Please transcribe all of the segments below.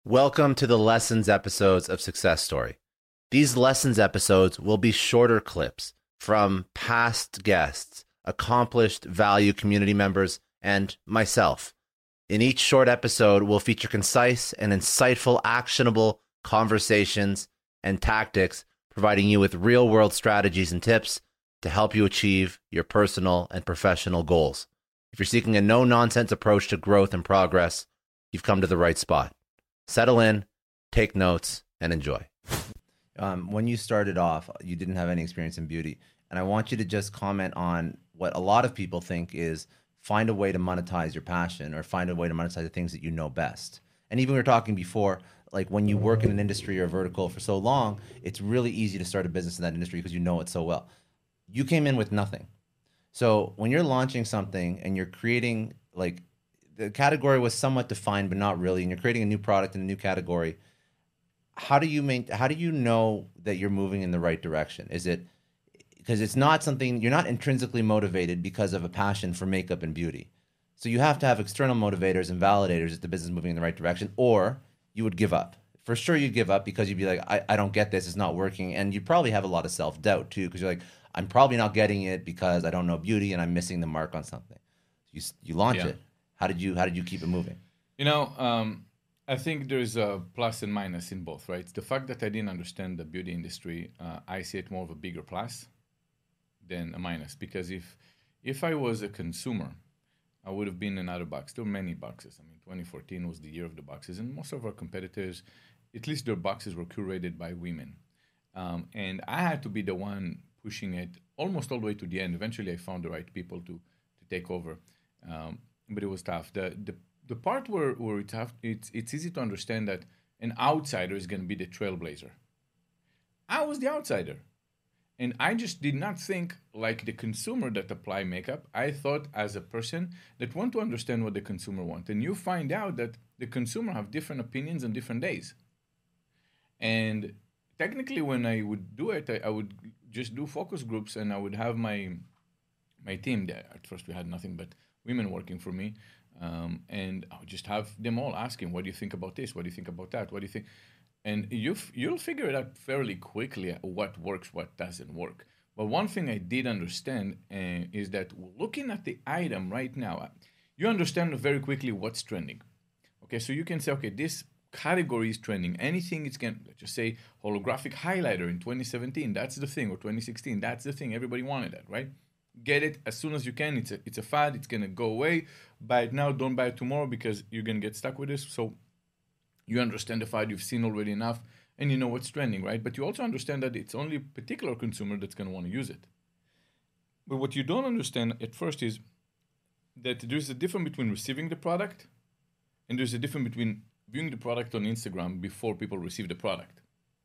Welcome to the Lessons episodes of Success Story. These Lessons episodes will be shorter clips from past guests, accomplished value community members, and myself. In each short episode, we'll feature concise and insightful, actionable conversations and tactics, providing you with real-world strategies and tips to help you achieve your personal and professional goals. If you're seeking a no-nonsense approach to growth and progress, you've come to the right spot. Settle in, take notes, and enjoy. When you started off, you didn't have any experience in beauty. And I want you to just comment on what a lot of people think is find a way to monetize your passion or find a way to monetize the things that you know best. And even we were talking before, like when you work in an industry or vertical for so long, it's really easy to start a business in that industry because you know it so well. You came in with nothing. So when you're launching something and you're creating, like, the category was somewhat defined, but not really, and you're creating a new product in a new category, how do you know that you're moving in the right direction? Is it because it's not something, you're not intrinsically motivated because of a passion for makeup and beauty. So you have to have external motivators and validators that the business is moving in the right direction, or you would give up. For sure you'd give up because you'd be like, I don't get this, it's not working. And you probably have a lot of self-doubt too, because you're like, I'm probably not getting it because I don't know beauty and I'm missing the mark on something. You launch it. How did you keep it moving? I think there's a plus and minus in both, right? The fact that I didn't understand the beauty industry, I see it more of a bigger plus than a minus. Because if I was a consumer, I would have been in another box. There were many boxes. I mean, 2014 was the year of the boxes, and most of our competitors, at least their boxes were curated by women. And I had to be the one pushing it almost all the way to the end. Eventually, I found the right people to take over. But it was tough. The part where it's tough, it's easy to understand that an outsider is going to be the trailblazer. I was the outsider. And I just did not think like the consumer that apply makeup. I thought as a person that want to understand what the consumer want. And you find out that the consumer have different opinions on different days. And technically when I would do it, I would just do focus groups and I would have my team there. At first we had nothing but women working for me, and I would just have them all asking, what do you think about this? What do you think about that? What do you think? And you'll figure it out fairly quickly what works, what doesn't work. But one thing I did understand is that looking at the item right now, you understand very quickly what's trending. Okay, so you can say, okay, this category is trending. Anything it's going to, let's just say, holographic highlighter in 2017, that's the thing, or 2016, that's the thing. Everybody wanted that, right? Get it as soon as you can. It's a fad. It's going to go away. Buy it now. Don't buy it tomorrow because you're going to get stuck with this. So you understand the fad. You've seen already enough and you know what's trending, right? But you also understand that it's only a particular consumer that's going to want to use it. But what you don't understand at first is that there's a difference between receiving the product and there's a difference between viewing the product on Instagram before people receive the product.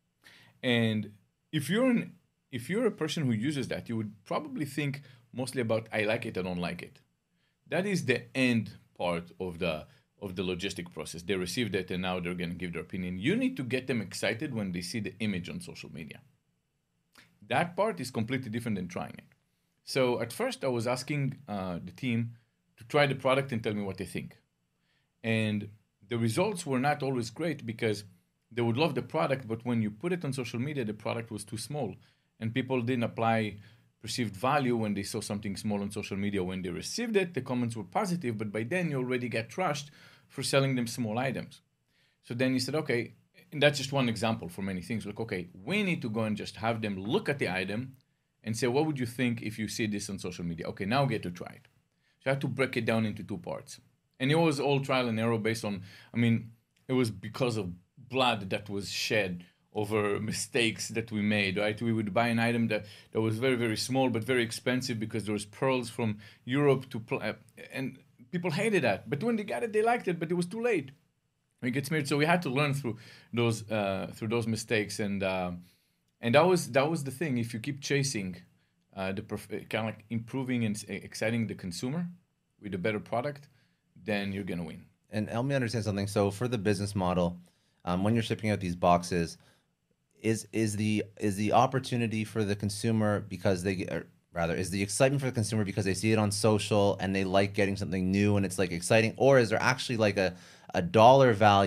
And if you're a person who uses that, you would probably think mostly about I like it, I don't like it. That is the end part of the logistic process. They received it and now they're going to give their opinion. You need to get them excited when they see the image on social media. That part is completely different than trying it. So at first I was asking the team to try the product and tell me what they think. And the results were not always great because they would love the product, but when you put it on social media, the product was too small. And people didn't apply perceived value when they saw something small on social media. When they received it, the comments were positive, but by then you already get trashed for selling them small items. So then he said, okay, and that's just one example for many things. Like, okay, we need to go and just have them look at the item and say, what would you think if you see this on social media? Okay, now get to try it. So I had to break it down into two parts. And it was all trial and error based on, it was because of blood that was shed over mistakes that we made, right? We would buy an item that was very, very small but very expensive because there was pearls from Europe and people hated that. But when they got it, they liked it, but it was too late. We get smeared, so we had to learn through those mistakes, and that was the thing. If you keep chasing kind of like improving and exciting the consumer with a better product, then you're gonna win. And help me understand something. So for the business model, when you're shipping out these boxes, is the opportunity for the consumer because is the excitement for the consumer because they see it on social and they like getting something new and it's like exciting, or is there actually like a dollar value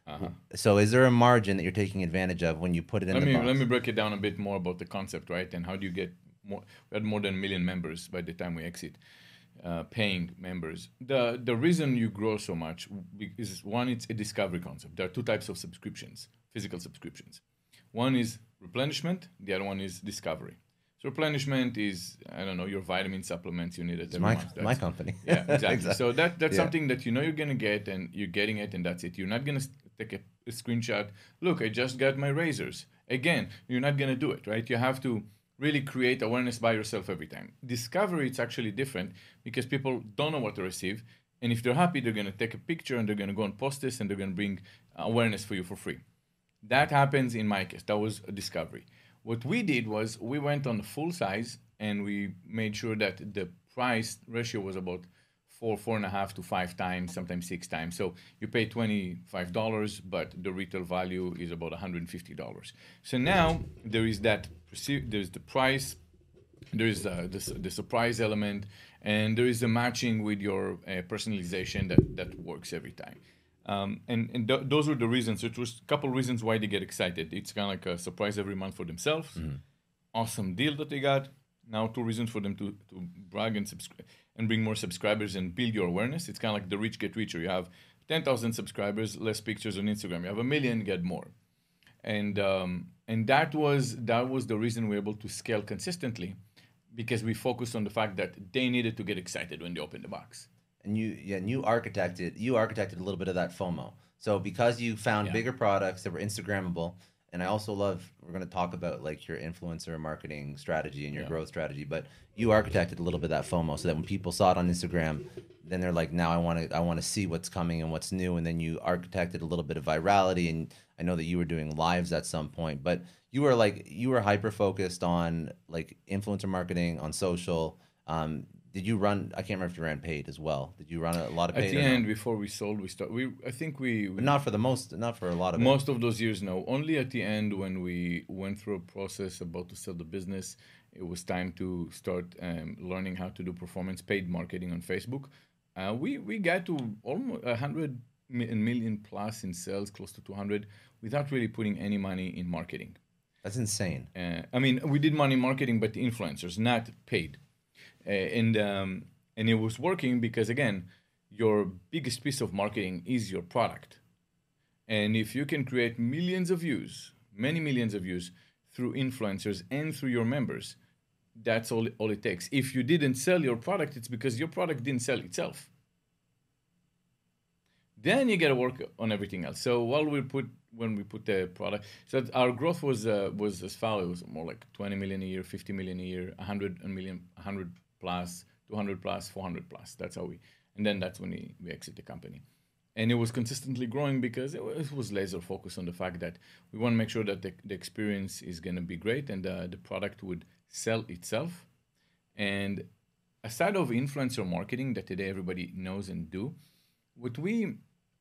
Uh-huh. So is there a margin that you're taking advantage of when you put it in the box? Let me break it down a bit more about the concept, right? And how do you get more? We had more than 1 million members by the time we exit, paying members. The reason you grow so much is, one, it's a discovery concept. There are two types of subscriptions, physical subscriptions. One is replenishment. The other one is discovery. So replenishment is, I don't know, your vitamin supplements you need it every month. My company. Yeah, exactly. Exactly. So that's Yeah. something that you know you're gonna get, and you're getting it, and that's it. You're not gonna take a screenshot. Look, I just got my razors. Again, you're not gonna do it, right? You have to really create awareness by yourself every time. Discovery, it's actually different because people don't know what to receive, and if they're happy, they're gonna take a picture and they're gonna go and post this, and they're gonna bring awareness for you for free. That happens in my case. That was a discovery. What we did was we went on the full size, and we made sure that the price ratio was about 4.5 to 5 times, sometimes 6 times. So you pay $25, but the retail value is about $150. So now there is there's the price, there is the surprise element, and there is a matching with your personalization that works every time. Those were the reasons. It was a couple reasons why they get excited. It's kind of like a surprise every month for themselves. Mm-hmm. Awesome deal that they got. Now 2 reasons for them to brag and bring more subscribers and build your awareness. It's kind of like the rich get richer. You have 10,000 subscribers, less pictures on Instagram. You have 1 million, get more. And that was the reason we were able to scale consistently, because we focused on the fact that they needed to get excited when they opened the box. And you architected a little bit of that FOMO. So because you found bigger products that were Instagrammable, and I also love, we're going to talk about like your influencer marketing strategy and your growth strategy, but you architected a little bit of that FOMO so that when people saw it on Instagram, then they're like, now I want to see what's coming and what's new. And then you architected a little bit of virality, and I know that you were doing lives at some point, but you were hyper focused on like influencer marketing on social. Did you run? I can't remember if you ran paid as well. Did you run a lot of paid? At the end, before we sold, I think we but not for a lot of most of those years. No, only at the end when we went through a process about to sell the business, it was time to start learning how to do performance paid marketing on Facebook. We got to almost 100 million plus in sales, close to 200, without really putting any money in marketing. That's insane. I mean, we did money marketing, but influencers, not paid. And it was working because, again, your biggest piece of marketing is your product. And if you can create millions of views, many millions of views through influencers and through your members, that's all it takes. If you didn't sell your product, it's because your product didn't sell itself. Then you got to work on everything else. So when we put the product, so our growth was as follows. It was more like 20 million a year, 50 million a year, 100 million, 100 plus, 200 plus, 400 plus. That's how that's when we exit the company. And it was consistently growing because it was laser focused on the fact that we want to make sure that the experience is going to be great and the product would sell itself. And aside of influencer marketing that today everybody knows and do, what we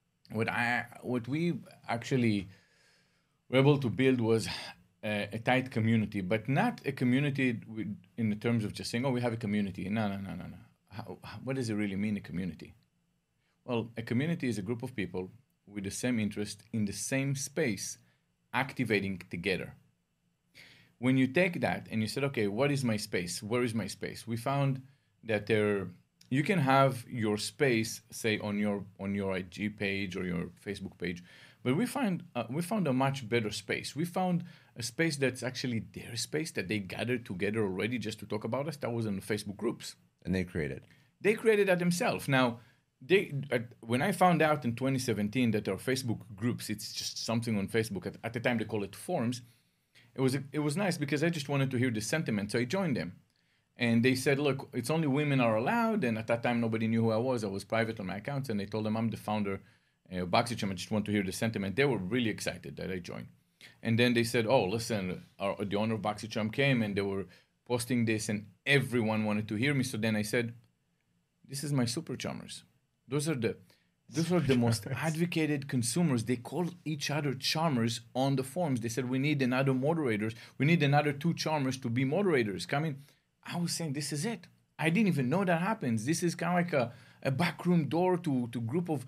actually were able to build was a tight community, but not a community in the terms of just saying, oh, we have a community. No. What does it really mean, a community? Well, a community is a group of people with the same interest in the same space, activating together. When you take that and you said, okay, what is my space? Where is my space? We found that you can have your space, say, on your IG page or your Facebook page, but we found a much better space. We found a space that's actually their space that they gathered together already just to talk about us. That was in the Facebook groups. And they created that themselves. Now, when I found out in 2017 that our Facebook groups, it's just something on Facebook. At the time they call it forums. It was nice because I just wanted to hear the sentiment, so I joined them. And they said, look, it's only women are allowed. And at that time, nobody knew who I was. I was private on my accounts. And they told them I'm the founder of BoxyCharm. I just want to hear the sentiment. They were really excited that I joined. And then they said, oh, listen, the owner of BoxyCharm came and they were posting this and everyone wanted to hear me. So then I said, this is my super charmers. Those are the most advocated consumers. They call each other charmers on the forums. They said, we need another moderators. We need another 2 charmers to be moderators. Coming. I was saying, this is it. I didn't even know that happens. This is kind of like a backroom door to group of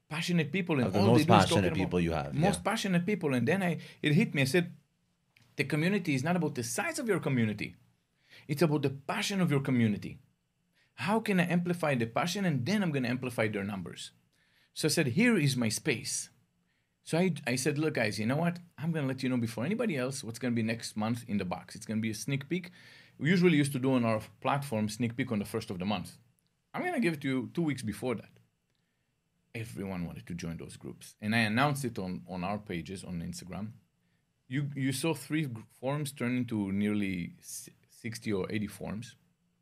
passionate people, and Of the all most they do is passionate talking people about you have, most yeah. passionate people. And then it hit me. I said, the community is not about the size of your community. It's about the passion of your community. How can I amplify the passion? And then I'm going to amplify their numbers. So I said, here is my space. So I said, look, guys, you know what? I'm going to let you know before anybody else what's going to be next month in the box. It's going to be a sneak peek. We usually used to do on our platform sneak peek on the first of the month. I'm going to give it to you 2 weeks before that. Everyone wanted to join those groups. And I announced it on our pages on Instagram. You saw 3 forums turn into nearly 60 or 80 forums.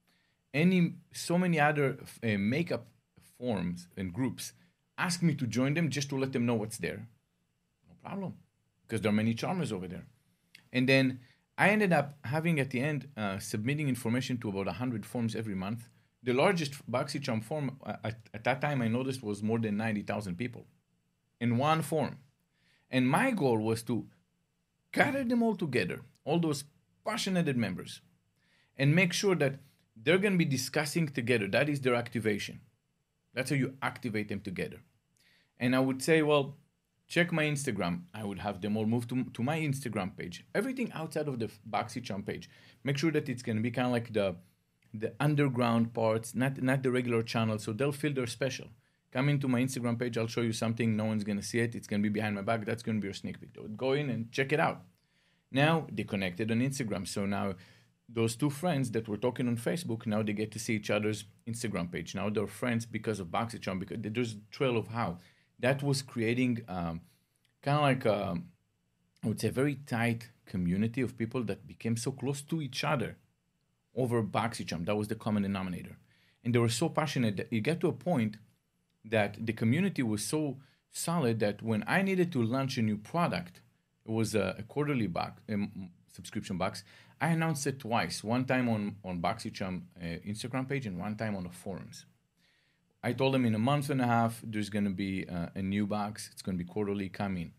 So many other makeup forums and groups asked me to join them just to let them know what's there. No problem, because there are many charmers over there. And then I ended up having at the end submitting information to about 100 forums every month. The largest BoxyCharm forum at that time I noticed was more than 90,000 people in one forum. And my goal was to gather them all together, all those passionate members, and make sure that they're going to be discussing together. That is their activation. That's how you activate them together. And I would say, well, check my Instagram. I would have them all move to my Instagram page. Everything outside of the BoxyCharm page. Make sure that it's going to be kind of like the underground parts, not the regular channel, so they'll feel they're special. Come into my Instagram page, I'll show you something, no one's going to see it, it's going to be behind my back, that's going to be your sneak peek. Go in and check it out. Now, they connected on Instagram, so now those 2 friends that were talking on Facebook, now they get to see each other's Instagram page. Now they're friends because of BoxyCharm, because there's a trail of how. That was creating kind of like, I would say, a very tight community of people that became so close to each other over BoxyCharm. That was the common denominator. And they were so passionate that it got to a point that the community was so solid that when I needed to launch a new product, it was a quarterly subscription box, I announced it twice. One time on BoxyCharm Instagram page and one time on the forums. I told them in a month and a half, there's going to be a new box. It's going to be quarterly, come in.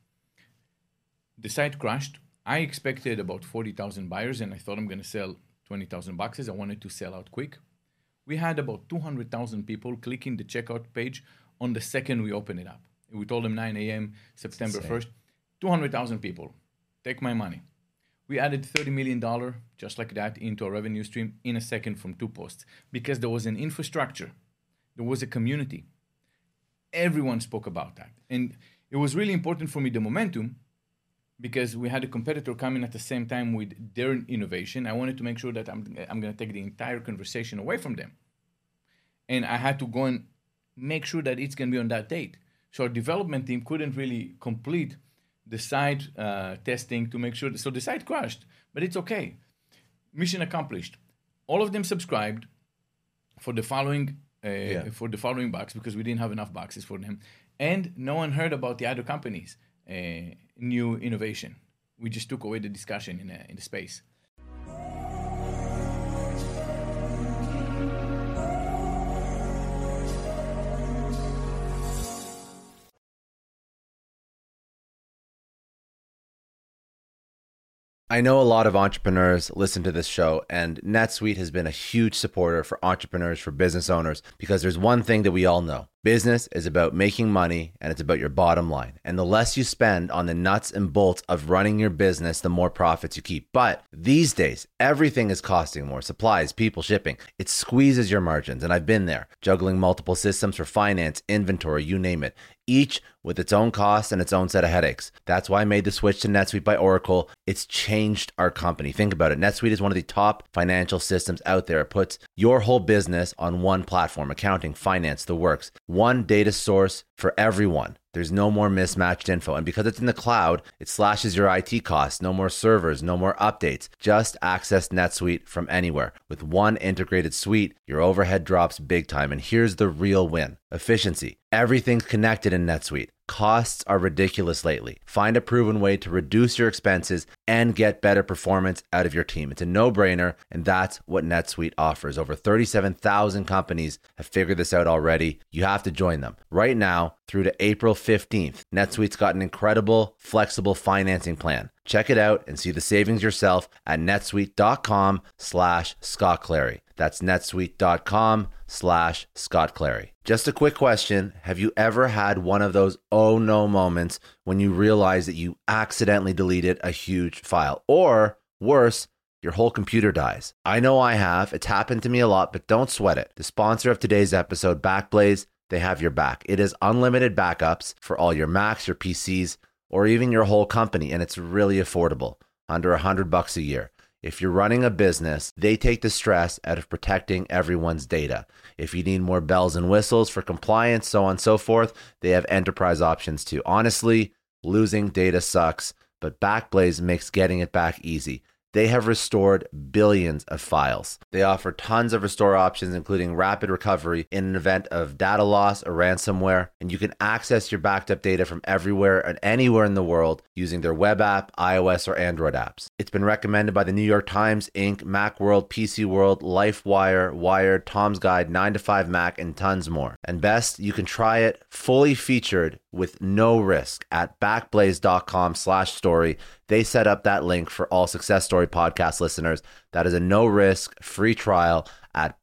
The site crashed. I expected about 40,000 buyers, and I thought I'm going to sell 20,000 boxes. I wanted to sell out quick. We had about 200,000 people clicking the checkout page on the second we opened it up. We told them 9 a.m., September 1st. 200,000 people. Take my money. We added $30 million, just like that, into our revenue stream in a second from 2 posts. Because there was an infrastructure. There was a community. Everyone spoke about that. And it was really important for me, the momentum, because we had a competitor coming at the same time with their innovation. I wanted to make sure that I'm going to take the entire conversation away from them. And I had to go and make sure that it's going to be on that date. So our development team couldn't really complete the site testing to make sure. So the site crashed, but it's okay. Mission accomplished. All of them subscribed for the following box because we didn't have enough boxes for them. And no one heard about the other companies' new innovation. We just took away the discussion in the space. I know a lot of entrepreneurs listen to this show, and NetSuite has been a huge supporter for entrepreneurs, for business owners, because there's one thing that we all know. Business is about making money, and it's about your bottom line. And the less you spend on the nuts and bolts of running your business, the more profits you keep. But these days, everything is costing more. Supplies, people, shipping. It squeezes your margins, and I've been there, juggling multiple systems for finance, inventory, you name it, each with its own costs and its own set of headaches. That's why I made the switch to NetSuite by Oracle. It's changed our company. Think about it. NetSuite is one of the top financial systems out there. It puts your whole business on one platform, accounting, finance, the works. One data source for everyone. There's no more mismatched info. And because it's in the cloud, it slashes your IT costs. No more servers, no more updates. Just access NetSuite from anywhere. With one integrated suite, your overhead drops big time. And here's the real win. Efficiency. Everything's connected in NetSuite. Costs are ridiculous lately. Find a proven way to reduce your expenses and get better performance out of your team. It's a no-brainer, and that's what NetSuite offers. Over 37,000 companies have figured this out already. You have to join them. Right now, through to April 15th, NetSuite's got an incredible, flexible financing plan. Check it out and see the savings yourself at netsuite.com/Scott Clary. That's netsuite.com/Scott Clary. Just a quick question. Have you ever had one of those oh no moments when you realize that you accidentally deleted a huge file? Or worse, your whole computer dies. I know I have. It's happened to me a lot, but don't sweat it. The sponsor of today's episode, Backblaze, they have your back. It is unlimited backups for all your Macs, your PCs, or even your whole company, and it's really affordable, under $100 a year. If you're running a business, they take the stress out of protecting everyone's data. If you need more bells and whistles for compliance, so on and so forth, they have enterprise options too. Honestly, losing data sucks, but Backblaze makes getting it back easy. They have restored billions of files. They offer tons of restore options, including rapid recovery in an event of data loss or ransomware, and you can access your backed up data from everywhere and anywhere in the world using their web app, iOS, or Android apps. It's been recommended by the New York Times, Inc., Macworld, PC World, LifeWire, Wired, Tom's Guide, 9to5Mac, and tons more. And best, you can try it fully featured with no risk at backblaze.com/story. They set up that link for all Success Story podcast listeners. That is a no-risk, free trial at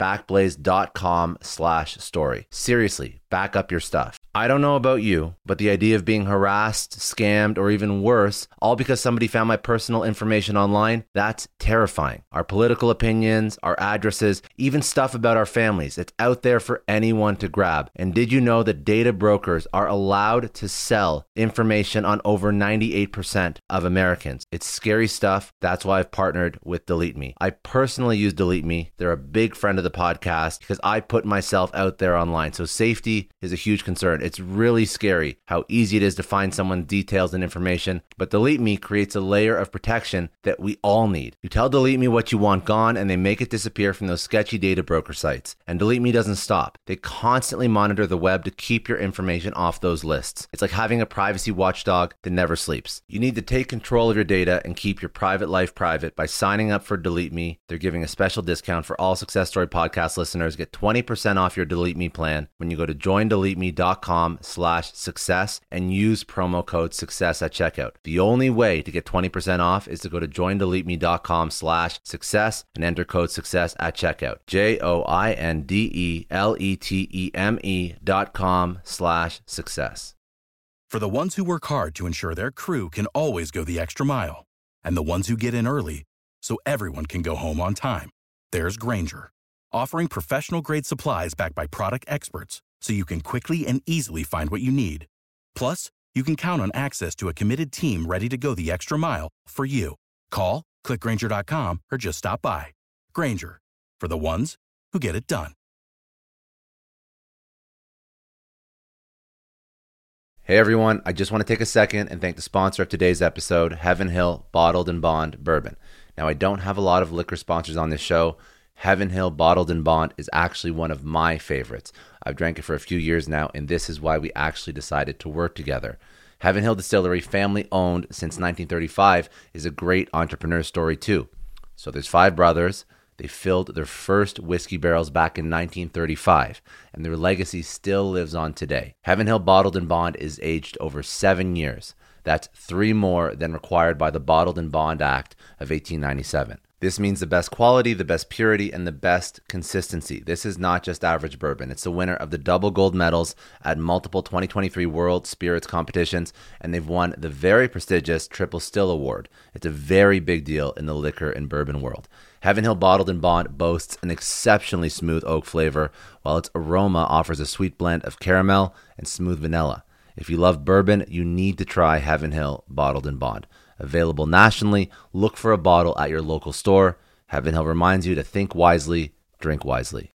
backblaze.com/story. Seriously, back up your stuff. I don't know about you, but the idea of being harassed, scammed, or even worse, all because somebody found my personal information online, that's terrifying. Our political opinions, our addresses, even stuff about our families, it's out there for anyone to grab. And did you know that data brokers are allowed to sell information on over 98% of Americans? It's scary stuff. That's why I've partnered with Delete Me. I personally use Delete Me. They're a big friend of the podcast because I put myself out there online. So safety is a huge concern. It's really scary how easy it is to find someone's details and information, but Delete Me creates a layer of protection that we all need. You tell Delete Me what you want gone, and they make it disappear from those sketchy data broker sites. And Delete Me doesn't stop. They constantly monitor the web to keep your information off those lists. It's like having a privacy watchdog that never sleeps. You need to take control of your data and keep your private life private by signing up for Delete Me. They're giving a special discount for all Success Story podcast listeners. Get 20% off your Delete Me plan when you go to joindeleteme.com/success and use promo code success at checkout. The only way to get 20% off is to go to joindeleteme.com/success and enter code success at checkout. joindeleteme.com/success. For the ones who work hard to ensure their crew can always go the extra mile, and the ones who get in early so everyone can go home on time, there's Grainger, offering professional-grade supplies backed by product experts so you can quickly and easily find what you need. Plus, you can count on access to a committed team ready to go the extra mile for you. Call, click Grainger.com, or just stop by. Grainger, for the ones who get it done. Hey everyone, I just want to take a second and thank the sponsor of today's episode, Heaven Hill Bottled and Bond Bourbon. Now, I don't have a lot of liquor sponsors on this show. Heaven Hill Bottled and Bond is actually one of my favorites. I've drank it for a few years now, and this is why we actually decided to work together. Heaven Hill Distillery, family owned since 1935, is a great entrepreneur story too. So there's 5 brothers. They filled their first whiskey barrels back in 1935, and their legacy still lives on today. Heaven Hill Bottled and Bond is aged over 7 years. That's 3 more than required by the Bottled and Bond Act of 1897. This means the best quality, the best purity, and the best consistency. This is not just average bourbon. It's the winner of the double gold medals at multiple 2023 World Spirits competitions, and they've won the very prestigious Triple Still Award. It's a very big deal in the liquor and bourbon world. Heaven Hill Bottled and Bond boasts an exceptionally smooth oak flavor, while its aroma offers a sweet blend of caramel and smooth vanilla. If you love bourbon, you need to try Heaven Hill Bottled and Bond. Available nationally, look for a bottle at your local store. Heaven Hill reminds you to think wisely, drink wisely.